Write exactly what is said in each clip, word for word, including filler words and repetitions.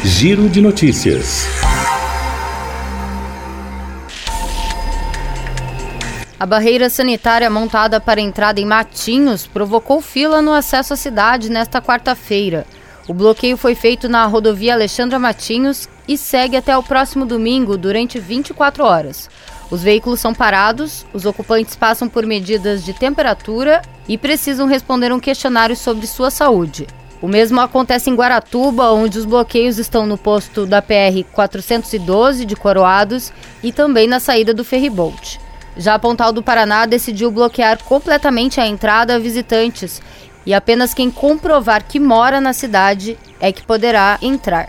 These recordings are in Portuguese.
Giro de Notícias. A barreira sanitária montada para a entrada em Matinhos provocou fila no acesso à cidade nesta quarta-feira. O bloqueio foi feito na rodovia Alexandra Matinhos e segue até o próximo domingo durante vinte e quatro horas. Os veículos são parados, os ocupantes passam por medidas de temperatura e precisam responder um questionário sobre sua saúde. O mesmo acontece em Guaratuba, onde os bloqueios estão no posto da P R quatrocentos e doze de Coroados e também na saída do Ferryboat. Já Pontal do Paraná decidiu bloquear completamente a entrada a visitantes e apenas quem comprovar que mora na cidade é que poderá entrar.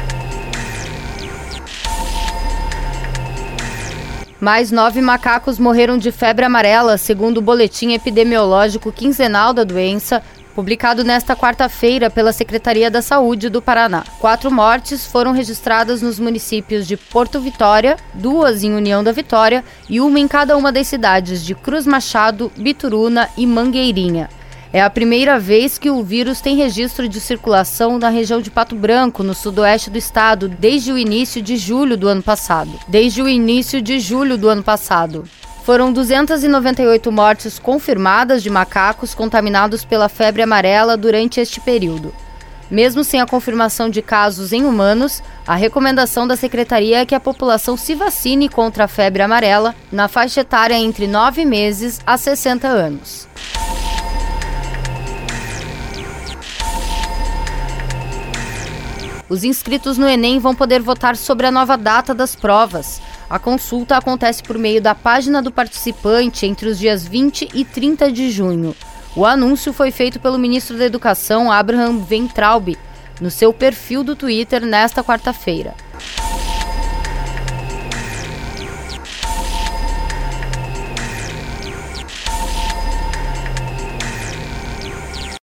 Mais nove macacos morreram de febre amarela, segundo o boletim epidemiológico quinzenal da doença, publicado nesta quarta-feira pela Secretaria da Saúde do Paraná. Quatro mortes foram registradas nos municípios de Porto Vitória, duas em União da Vitória e uma em cada uma das cidades de Cruz Machado, Bituruna e Mangueirinha. É a primeira vez que o vírus tem registro de circulação na região de Pato Branco, no sudoeste do estado, desde o início de julho do ano passado. Desde o início de julho do ano passado. Foram duzentas e noventa e oito mortes confirmadas de macacos contaminados pela febre amarela durante este período. Mesmo sem a confirmação de casos em humanos, a recomendação da Secretaria é que a população se vacine contra a febre amarela na faixa etária entre nove meses a sessenta anos. Os inscritos no Enem vão poder votar sobre a nova data das provas. A consulta acontece por meio da página do participante entre os dias vinte e trinta de junho. O anúncio foi feito pelo ministro da Educação, Abraham Weintraub, no seu perfil do Twitter nesta quarta-feira.